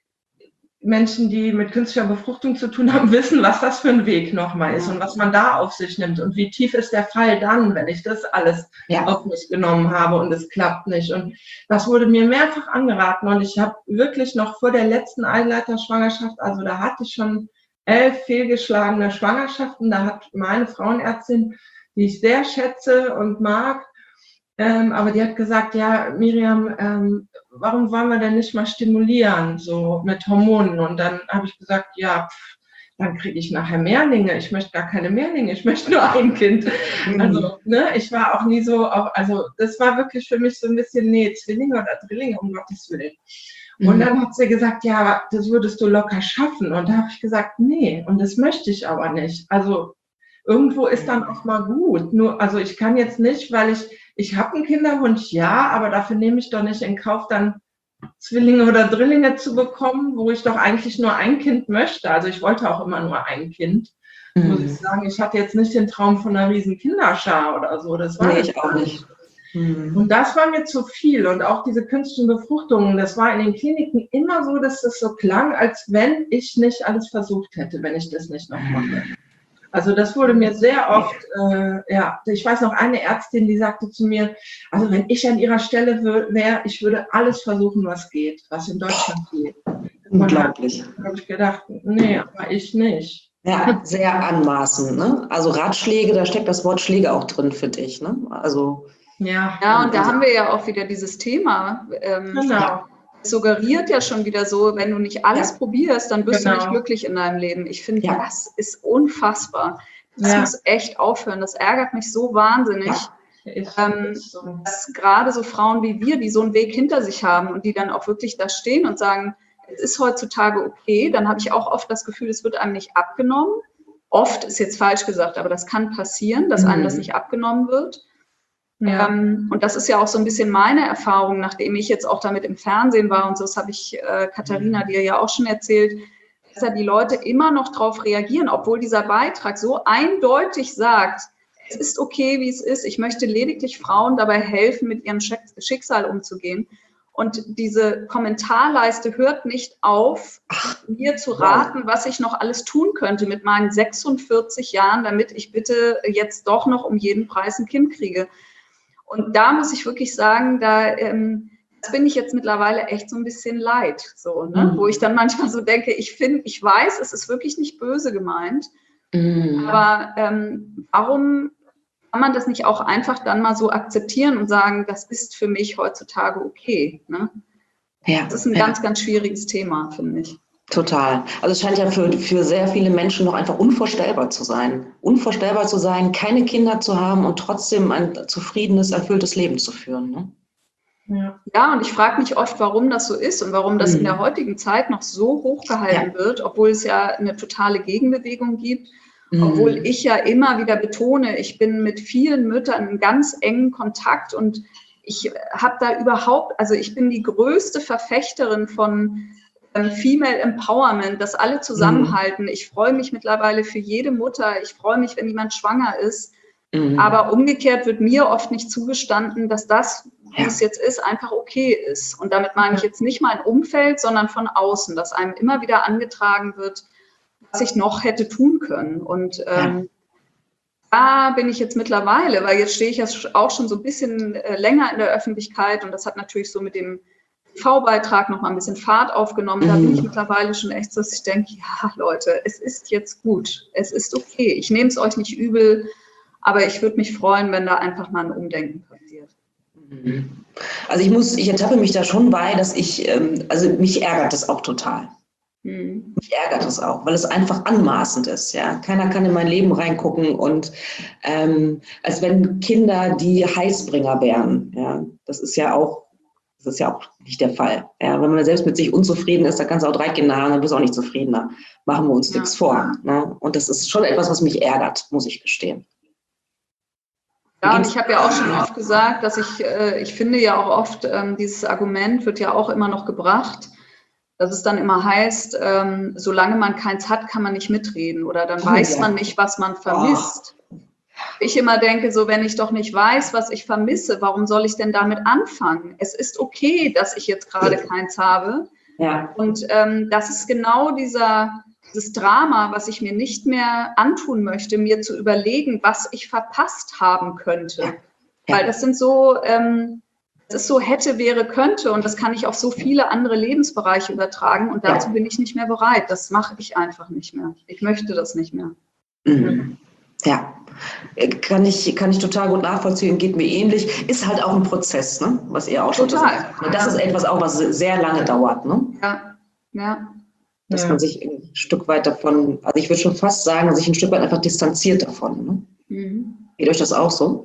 D: Menschen, die mit künstlicher Befruchtung zu tun haben, wissen, was das für ein Weg nochmal ist und was man da auf sich nimmt und wie tief ist der Fall dann, wenn ich das alles
E: Ja.
D: auf mich genommen habe und es klappt nicht. Und das wurde mir mehrfach angeraten und ich habe wirklich noch vor der letzten Eileiterschwangerschaft, also da hatte ich schon elf fehlgeschlagene Schwangerschaften, da hat meine Frauenärztin, die ich sehr schätze und mag, Ähm, aber die hat gesagt, ja, Miriam, ähm, warum wollen wir denn nicht mal stimulieren, so mit Hormonen? Und dann habe ich gesagt, ja, pff, dann kriege ich nachher Mehrlinge. Ich möchte gar keine Mehrlinge, ich möchte nur ein Kind.
E: Mhm.
D: Also, ne, ich war auch nie so, auf, also das war wirklich für mich so ein bisschen, nee, Zwillinge oder Drillinge, um Gottes Willen. Und
E: Mhm.
D: dann hat sie gesagt, ja, das würdest du locker schaffen. Und da habe ich gesagt, nee, und das möchte ich aber nicht. Also irgendwo ist dann auch mal gut. Nur, also ich kann jetzt nicht, weil ich, ich habe einen Kinderwunsch, ja, aber dafür nehme ich doch nicht in Kauf, dann Zwillinge oder Drillinge zu bekommen, wo ich doch eigentlich nur ein Kind möchte. Also ich wollte auch immer nur ein Kind.
E: Mhm.
D: Muss ich sagen, ich hatte jetzt nicht den Traum von einer riesen Kinderschar oder so. Das war
E: Nee,
D: das
E: ich auch nicht. Mhm.
D: Und das war mir zu viel. Und auch diese künstlichen Befruchtungen, das war in den Kliniken immer so, dass das so klang, als wenn ich nicht alles versucht hätte, wenn ich das nicht noch mache. Also das wurde mir sehr oft, äh, ja, ich weiß noch eine Ärztin, die sagte zu mir, also wenn ich an ihrer Stelle wäre, ich würde alles versuchen, was geht, was in Deutschland geht.
E: Unglaublich.
D: Da habe ich gedacht, nee, aber ich nicht.
E: Ja, sehr anmaßend, ne? Also Ratschläge, da steckt das Wort Schläge auch drin für dich, ne? Also.
D: Ja,
C: Ja, und da haben wir ja auch wieder dieses Thema. Ähm,
D: genau.
C: Suggeriert ja schon wieder so, wenn du nicht alles
E: Ja.
C: probierst, dann wirst
D: Genau.
C: du nicht glücklich in deinem Leben. Ich finde,
E: Ja.
C: das ist unfassbar. Das
D: Ja.
C: muss echt aufhören. Das ärgert mich so wahnsinnig.
E: Ja.
D: Ist,
C: Ähm,
D: ist so.
C: dass gerade so Frauen wie wir, die so einen Weg hinter sich haben und die dann auch wirklich da stehen und sagen, es ist heutzutage okay, dann habe ich auch oft das Gefühl, es wird einem nicht abgenommen. Oft ist jetzt falsch gesagt, aber das kann passieren, dass einem das nicht abgenommen wird.
D: Ja.
C: Ähm, und das ist ja auch so ein bisschen meine Erfahrung, nachdem ich jetzt auch damit im Fernsehen war und so, das habe ich äh, Katharina dir ja auch schon erzählt, dass ja die Leute immer noch darauf reagieren, obwohl dieser Beitrag so eindeutig sagt, es ist okay, wie es ist, ich möchte lediglich Frauen dabei helfen, mit ihrem Schicksal umzugehen. Und diese Kommentarleiste hört nicht auf, mir zu raten, was ich noch alles tun könnte mit meinen sechsundvierzig Jahren, damit ich bitte jetzt doch noch um jeden Preis ein Kind kriege. Und da muss ich wirklich sagen, da ähm, das bin ich jetzt mittlerweile echt so ein bisschen leid, so, ne? Mhm. Wo ich dann manchmal so denke, ich finde, ich weiß, es ist wirklich nicht böse gemeint, mhm. aber ähm, warum kann man das nicht auch einfach dann mal so akzeptieren und sagen, das ist für mich heutzutage okay, ne? Ja, das ist ein ja. ganz, ganz schwieriges Thema, finde ich.
E: Total. Also es scheint ja für, für sehr viele Menschen noch einfach unvorstellbar zu sein. Unvorstellbar zu sein, keine Kinder zu haben und trotzdem ein zufriedenes, erfülltes Leben zu führen. Ne?
C: Ja. ja, und ich frage mich oft, warum das so ist und warum das mhm. in der heutigen Zeit noch so hochgehalten ja. wird, obwohl es ja eine totale Gegenbewegung gibt. Mhm. Obwohl ich ja immer wieder betone, ich bin mit vielen Müttern in ganz engen Kontakt und ich habe da überhaupt, also ich bin die größte Verfechterin von Female Empowerment, dass alle zusammenhalten. Mhm. Ich freue mich mittlerweile für jede Mutter. Ich freue mich, wenn jemand schwanger ist. Mhm. Aber umgekehrt wird mir oft nicht zugestanden, dass das, wie ja. es jetzt ist, einfach okay ist. Und damit meine ich jetzt nicht mein Umfeld, sondern von außen, dass einem immer wieder angetragen wird, was ich noch hätte tun können. Und ähm, ja. da bin ich jetzt mittlerweile, weil jetzt stehe ich ja auch schon so ein bisschen länger in der Öffentlichkeit und das hat natürlich so mit dem V-Beitrag noch mal ein bisschen Fahrt aufgenommen. Da bin ich mittlerweile schon echt so, dass ich denke, ja Leute, es ist jetzt gut, es ist okay. Ich nehme es euch nicht übel, aber ich würde mich freuen, wenn da einfach mal ein Umdenken passiert.
E: Also ich muss, ich ertappe mich da schon bei, dass ich, ähm, also mich ärgert das auch total. Mhm. Mich ärgert das auch, weil es einfach anmaßend ist. Ja, keiner kann in mein Leben reingucken und ähm, als wenn Kinder die Heißbringer wären. Ja, das ist ja auch, das ist ja auch nicht der Fall. Ja, wenn man selbst mit sich unzufrieden ist, dann kannst du auch drei Kinder haben, dann bist du auch nicht zufriedener. Machen wir uns ja. nichts vor. Ne? Und das ist schon etwas, was mich ärgert, muss ich gestehen.
C: Ja, und ich habe ja auch schon oft gesagt, dass ich, äh, ich finde ja auch oft, ähm, dieses Argument wird ja auch immer noch gebracht, dass es dann immer heißt, ähm, solange man keins hat, kann man nicht mitreden oder dann oh, weiß ja. man nicht, was man vermisst. Oh. Ich immer denke, so wenn ich doch nicht weiß, was ich vermisse, warum soll ich denn damit anfangen? Es ist okay, dass ich jetzt gerade keins habe. Ja. Und ähm, das ist genau dieser... dieses Drama, was ich mir nicht mehr antun möchte, mir zu überlegen, was ich verpasst haben könnte. Ja. Ja. Weil das sind so, ähm, das ist so hätte, wäre, könnte und das kann ich auf so viele andere Lebensbereiche übertragen und dazu ja. bin ich nicht mehr bereit. Das mache ich einfach nicht mehr. Ich möchte das nicht mehr.
E: Mhm. Ja, kann ich, kann ich total gut nachvollziehen, geht mir ähnlich. Ist halt auch ein Prozess, ne? Was ihr auch schon
C: total.
E: gesagt habt. Das ja. ist etwas auch, was sehr lange dauert. Ne?
C: Ja, ja.
E: Dass ja. man sich ein Stück weit davon, also ich würde schon fast sagen, sich ein Stück weit einfach distanziert davon. Ne? Mhm. Geht euch das auch so?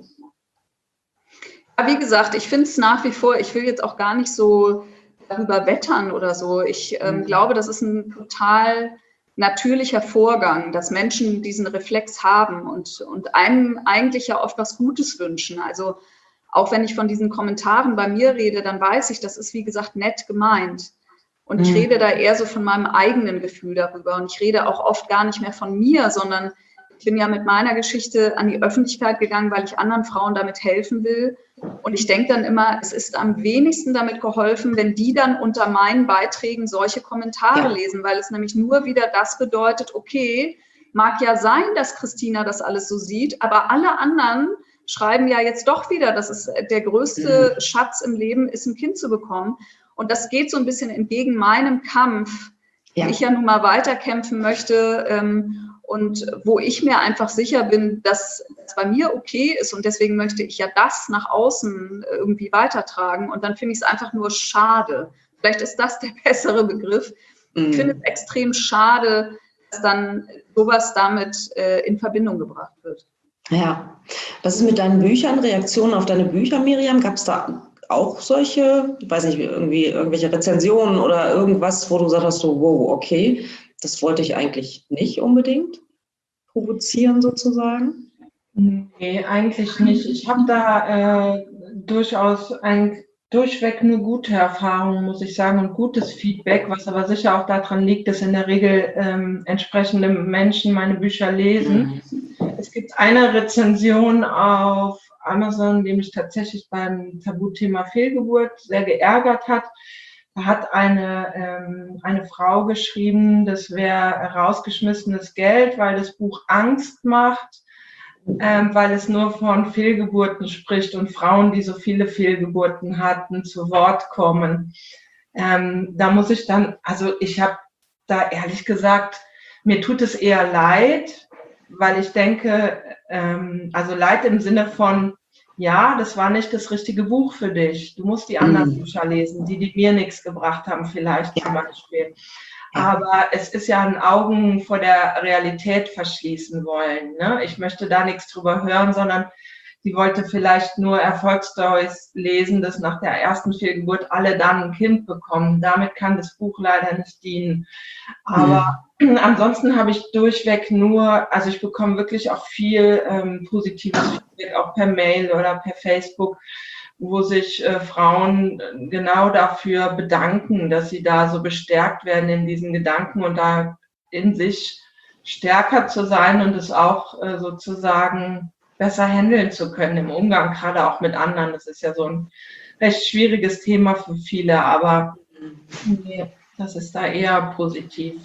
C: Ja, wie gesagt, ich finde es nach wie vor, ich will jetzt auch gar nicht so darüber wettern oder so. Ich ähm, mhm. glaube, das ist ein total natürlicher Vorgang, dass Menschen diesen Reflex haben und, und einem eigentlich ja oft was Gutes wünschen. Also auch wenn ich von diesen Kommentaren bei mir rede, dann weiß ich, das ist wie gesagt nett gemeint. Und ich rede da eher so von meinem eigenen Gefühl darüber. Und ich rede auch oft gar nicht mehr von mir, sondern ich bin ja mit meiner Geschichte an die Öffentlichkeit gegangen, weil ich anderen Frauen damit helfen will. Und ich denke dann immer, es ist am wenigsten damit geholfen, wenn die dann unter meinen Beiträgen solche Kommentare ja. lesen, weil es nämlich nur wieder das bedeutet, okay, mag ja sein, dass Christina das alles so sieht, aber alle anderen schreiben ja jetzt doch wieder, dass es der größte mhm. Schatz im Leben ist, ein Kind zu bekommen. Und das geht so ein bisschen entgegen meinem Kampf, ja. den ich ja nun mal weiterkämpfen möchte ähm, und wo ich mir einfach sicher bin, dass es bei mir okay ist und deswegen möchte ich ja das nach außen irgendwie weitertragen und dann finde ich es einfach nur schade. Vielleicht ist das der bessere Begriff. Mhm. Ich finde es extrem schade, dass dann sowas damit äh, in Verbindung gebracht wird.
E: Ja, was ist mit deinen Büchern, Reaktionen auf deine Bücher, Miriam? Gab es da auch solche, ich weiß nicht, irgendwie irgendwelche Rezensionen oder irgendwas, wo du gesagt hast, so, wow, okay, das wollte ich eigentlich nicht unbedingt provozieren sozusagen?
D: Nee, eigentlich nicht. Ich habe da äh, durchaus ein, durchweg eine gute Erfahrung, muss ich sagen, und gutes Feedback, was aber sicher auch daran liegt, dass in der Regel ähm, entsprechende Menschen meine Bücher lesen. Mhm. Es gibt eine Rezension auf Amazon, die mich tatsächlich beim Tabuthema Fehlgeburt sehr geärgert hat. Da hat eine, ähm, eine Frau geschrieben, das wäre rausgeschmissenes Geld, weil das Buch Angst macht, ähm, weil es nur von Fehlgeburten spricht und Frauen, die so viele Fehlgeburten hatten, zu Wort kommen. Ähm, da muss ich dann, also ich habe da ehrlich gesagt, mir tut es eher leid, weil ich denke, ähm, also Leid im Sinne von, ja, das war nicht das richtige Buch für dich. Du musst die anderen mm. Bücher lesen, die, die mir nichts gebracht haben, vielleicht ja. zum Beispiel. Ja. Aber es ist ja ein Augen vor der Realität verschließen wollen. Ne? Ich möchte da nichts drüber hören, sondern sie wollte vielleicht nur Erfolgsstories lesen, dass nach der ersten Fehlgeburt alle dann ein Kind bekommen. Damit kann das Buch leider nicht dienen. Aber mhm. ansonsten habe ich durchweg nur, also ich bekomme wirklich auch viel ähm, positives Feedback, auch per Mail oder per Facebook, wo sich äh, Frauen genau dafür bedanken, dass sie da so bestärkt werden in diesen Gedanken und da in sich stärker zu sein und es auch äh, sozusagen besser handeln zu können im Umgang, gerade auch mit anderen. Das ist ja so ein recht schwieriges Thema für viele, aber nee, das ist da eher positiv.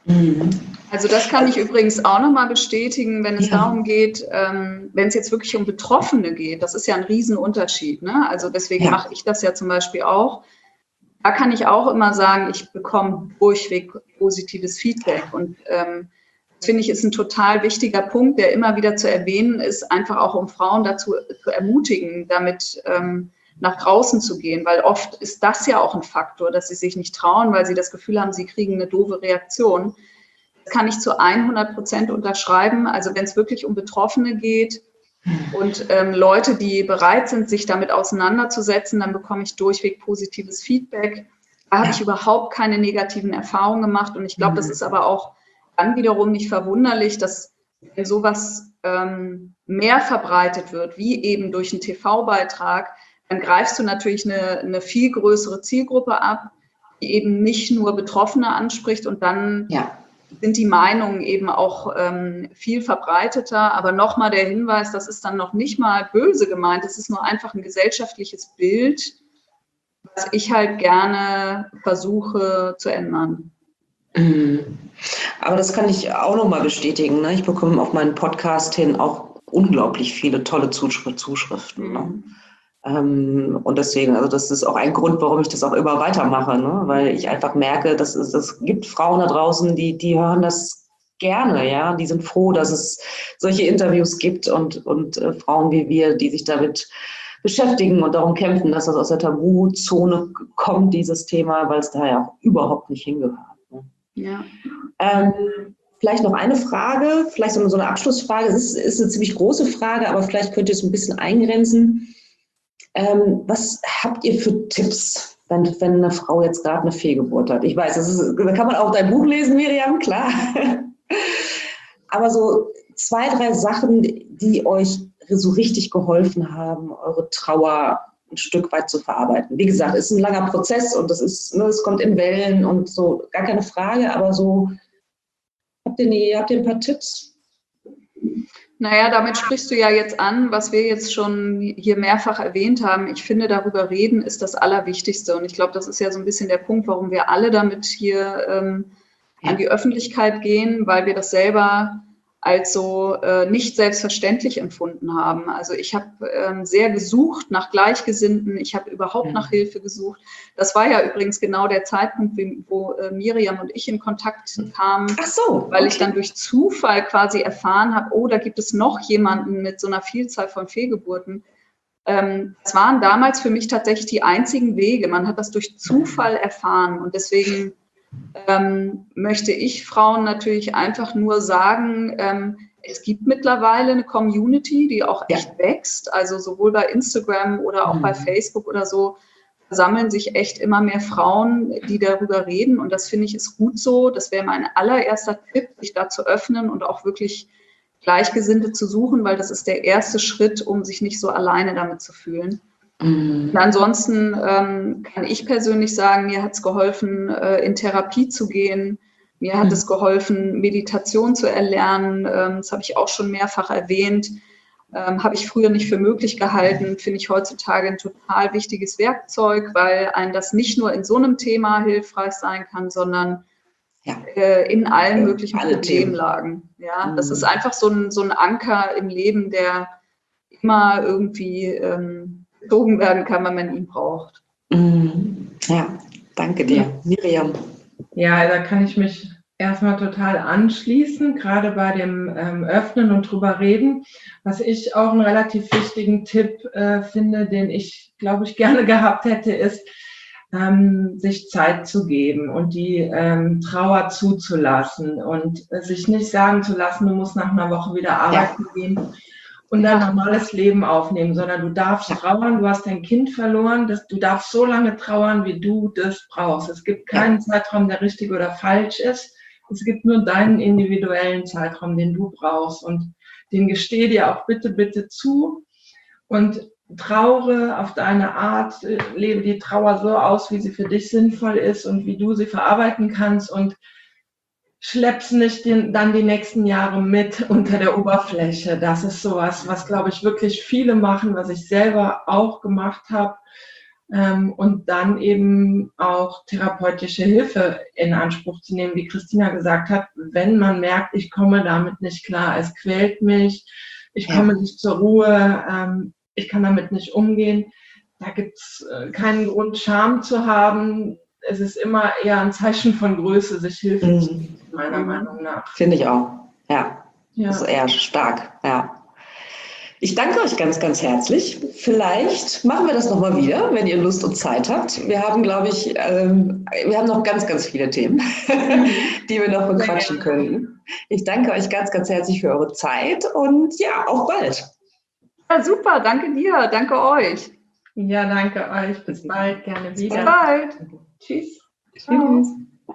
C: Also das kann ich übrigens auch nochmal bestätigen, wenn es ja. darum geht, ähm, wenn es jetzt wirklich um Betroffene geht, das ist ja ein Riesenunterschied. Ne? Also deswegen ja. mache ich das ja zum Beispiel auch. da kann ich auch immer sagen, ich bekomme durchweg positives Feedback. Und ähm, das finde ich ist ein total wichtiger Punkt, der immer wieder zu erwähnen ist, einfach auch um Frauen dazu zu ermutigen, damit ähm, nach draußen zu gehen. Weil oft ist das ja auch ein Faktor, dass sie sich nicht trauen, weil sie das Gefühl haben, sie kriegen eine doofe Reaktion. Das kann ich zu hundert Prozent unterschreiben. Also wenn es wirklich um Betroffene geht und ähm, Leute, die bereit sind, sich damit auseinanderzusetzen, dann bekomme ich durchweg positives Feedback. Da habe ich überhaupt keine negativen Erfahrungen gemacht. Und ich glaube, das ist aber auch dann wiederum nicht verwunderlich, dass wenn sowas ähm, mehr verbreitet wird, wie eben durch einen T V-Beitrag, dann greifst du natürlich eine, eine viel größere Zielgruppe ab, die eben nicht nur Betroffene anspricht und dann ja. sind die Meinungen eben auch ähm, viel verbreiteter. Aber nochmal der Hinweis, das ist dann noch nicht mal böse gemeint, es ist nur einfach ein gesellschaftliches Bild, was ich halt gerne versuche zu ändern.
E: Aber das kann ich auch nochmal bestätigen. Ne? Ich bekomme auf meinen Podcast hin auch unglaublich viele tolle Zuschriften. Ne? Mhm. Ähm, und deswegen, also das ist auch ein Grund, warum ich das auch immer weitermache, ne? Weil ich einfach merke, dass es, es gibt Frauen da draußen, die, die hören das gerne, ja, die sind froh, dass es solche Interviews gibt und, und äh, Frauen wie wir, die sich damit beschäftigen und darum kämpfen, dass das aus der Tabuzone kommt, dieses Thema, weil es da ja auch überhaupt nicht hingehört. Ne?
C: Ja.
E: Ähm, vielleicht noch eine Frage, vielleicht so eine Abschlussfrage. Es ist, ist eine ziemlich große Frage, aber vielleicht könnt ihr es ein bisschen eingrenzen. Ähm, was habt ihr für Tipps, wenn, wenn eine Frau jetzt gerade eine Fehlgeburt hat? Ich weiß, das ist, da kann man auch dein Buch lesen, Miriam, klar. Aber so zwei, drei Sachen, die euch so richtig geholfen haben, eure Trauer ein Stück weit zu verarbeiten. Wie gesagt, es ist ein langer Prozess und das ist, ne, es kommt in Wellen und so, gar keine Frage, aber so, habt ihr, nie, habt ihr ein paar Tipps?
C: Naja, damit sprichst du ja jetzt an, was wir jetzt schon hier mehrfach erwähnt haben. Ich finde, darüber reden ist das Allerwichtigste. Und ich glaube, das ist ja so ein bisschen der Punkt, warum wir alle damit hier ähm, an die Öffentlichkeit gehen, weil wir das selber als so äh, nicht selbstverständlich empfunden haben. Also ich habe ähm, sehr gesucht nach Gleichgesinnten, ich habe überhaupt nach Hilfe gesucht. Das war ja übrigens genau der Zeitpunkt, wo äh, Miriam und ich in Kontakt kamen,
E: Ach so,
C: weil
E: okay.
C: ich dann durch Zufall quasi erfahren habe, oh, da gibt es noch jemanden mit so einer Vielzahl von Fehlgeburten. Ähm, das waren damals für mich tatsächlich die einzigen Wege. Man hat das durch Zufall erfahren und deswegen Ähm, möchte ich Frauen natürlich einfach nur sagen, ähm, es gibt mittlerweile eine Community, die auch echt ja. wächst, also sowohl bei Instagram oder auch mhm. bei Facebook oder so, sammeln sich echt immer mehr Frauen, die darüber reden und das finde ich ist gut so. Das wäre mein allererster Tipp, sich da zu öffnen und auch wirklich Gleichgesinnte zu suchen, weil das ist der erste Schritt, um sich nicht so alleine damit zu fühlen. Und ansonsten ähm, kann ich persönlich sagen, mir hat es geholfen, äh, in Therapie zu gehen. Mir hat mhm. es geholfen, Meditation zu erlernen. Ähm, das habe ich auch schon mehrfach erwähnt. Ähm, habe ich früher nicht für möglich gehalten. Finde ich heutzutage ein total wichtiges Werkzeug, weil einem das nicht nur in so einem Thema hilfreich sein kann, sondern ja. äh, in allen möglichen
E: Alle
C: Problemlagen. Ja, mhm. Das ist einfach so ein, so ein Anker im Leben, der immer irgendwie ähm, gezogen werden kann, wenn man ihn braucht.
E: Ja, danke dir. Miriam.
D: Ja, da kann ich mich erstmal total anschließen, gerade bei dem ähm, Öffnen und drüber reden. Was ich auch einen relativ wichtigen Tipp äh, finde, den ich, glaube ich, gerne gehabt hätte, ist, ähm, sich Zeit zu geben und die ähm, Trauer zuzulassen und äh, sich nicht sagen zu lassen, du musst nach einer Woche wieder arbeiten ja. gehen und dein normales Leben aufnehmen, sondern du darfst trauern, du hast dein Kind verloren, das, du darfst so lange trauern, wie du das brauchst. Es gibt keinen Zeitraum, der richtig oder falsch ist. Es gibt nur deinen individuellen Zeitraum, den du brauchst und den gestehe dir auch bitte, bitte zu und traure auf deine Art, lebe die Trauer so aus, wie sie für dich sinnvoll ist und wie du sie verarbeiten kannst und schleppst nicht den, dann die nächsten Jahre mit unter der Oberfläche. Das ist sowas, was, glaube ich, wirklich viele machen, was ich selber auch gemacht habe. Ähm, und dann eben auch therapeutische Hilfe in Anspruch zu nehmen, wie Christina gesagt hat, wenn man merkt, ich komme damit nicht klar, es quält mich, ich komme ja. nicht zur Ruhe, ähm, ich kann damit nicht umgehen, da gibt es keinen Grund, Scham zu haben. Es ist immer eher ein Zeichen von Größe, sich Hilfe
E: Mhm.
D: zu geben, meiner Meinung nach.
E: Finde ich auch. Ja,
D: Ja.
E: das ist eher stark. Ja. Ich danke euch ganz, ganz herzlich. Vielleicht machen wir das nochmal wieder, wenn ihr Lust und Zeit habt. Wir haben, glaube ich, ähm, wir haben noch ganz, ganz viele Themen, die wir noch bequatschen könnten. Ich danke euch ganz, ganz herzlich für eure Zeit und ja, auf bald.
C: Ja, super, danke dir, danke euch.
D: Ja, danke euch. Bis bald, gerne
C: Bis
D: wieder.
C: bald.
D: Tschüss.
E: Tschüss.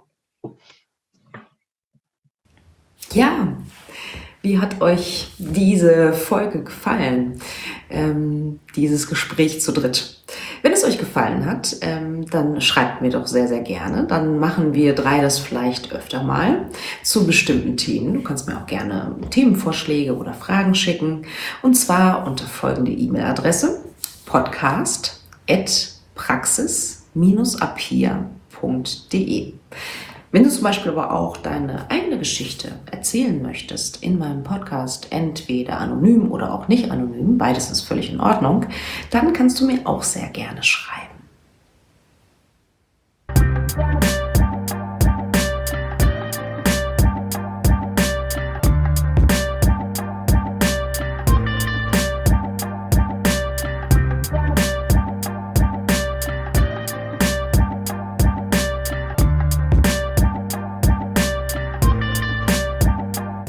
A: Ja, wie hat euch diese Folge gefallen? Ähm, dieses Gespräch zu dritt. Wenn es euch gefallen hat, ähm, dann schreibt mir doch sehr, sehr gerne. Dann machen wir drei das vielleicht öfter mal zu bestimmten Themen. Du kannst mir auch gerne Themenvorschläge oder Fragen schicken. Und zwar unter folgende E-Mail-Adresse: podcast at praxis Bindestrich apia Punkt de. Wenn du zum Beispiel aber auch deine eigene Geschichte erzählen möchtest in meinem Podcast, entweder anonym oder auch nicht anonym, beides ist völlig in Ordnung, dann kannst du mir auch sehr gerne schreiben.